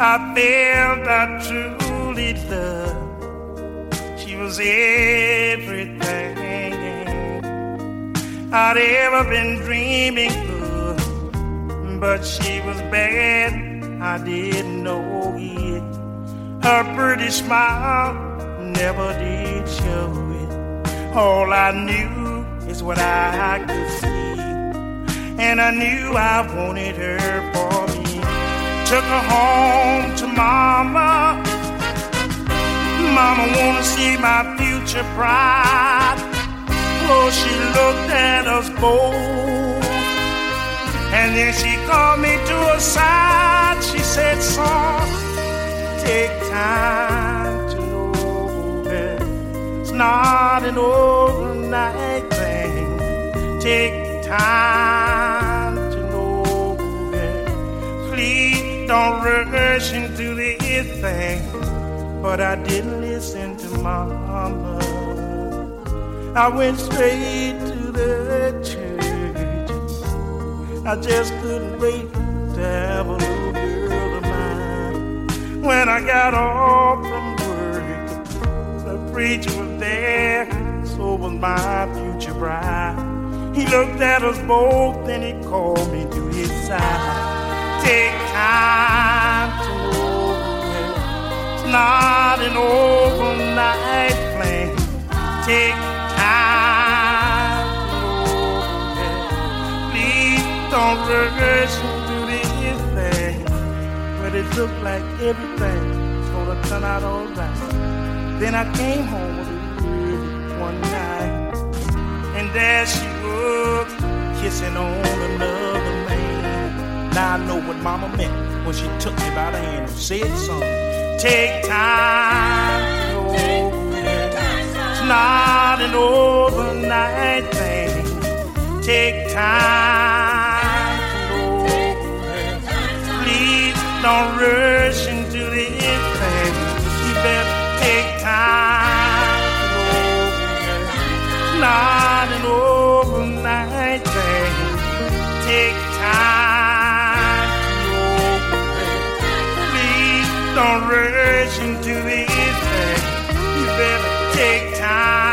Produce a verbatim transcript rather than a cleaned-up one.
I felt I truly loved. She was everything I'd ever been dreaming of, but she was bad, I didn't know it. Her pretty smile never did show it. All I knew is what I could see, and I knew I wanted her for me. Took her home to mama. Mama wanna see my future bride. Oh, she looked at us both, and then she called me to her side. She said, son, take time to know her. It's not an overnight thing. Take time to know her. Please don't rush into this thing. But I didn't listen to mama. I went straight to the church. I just couldn't wait to have a little girl of mine. When I got off from work, the preacher was there, so was my future bride. He looked at us both, and he called me to his side. Take time to know her. It's not an overnight plan. Take time to know her. Please don't rush into this thing, but it looked like everything's gonna turn out alright. Then I came home with a really one night, and there she was, kissing on another man. Now I know what mama meant when she took me by the hand and said something. Take time to know her. It's not an overnight thing. Take time to know her. Please don't rush into this thing. You better take time to know her. It's not an overnight thing. Take time to know her. Please don't rush into this thing. You better take time.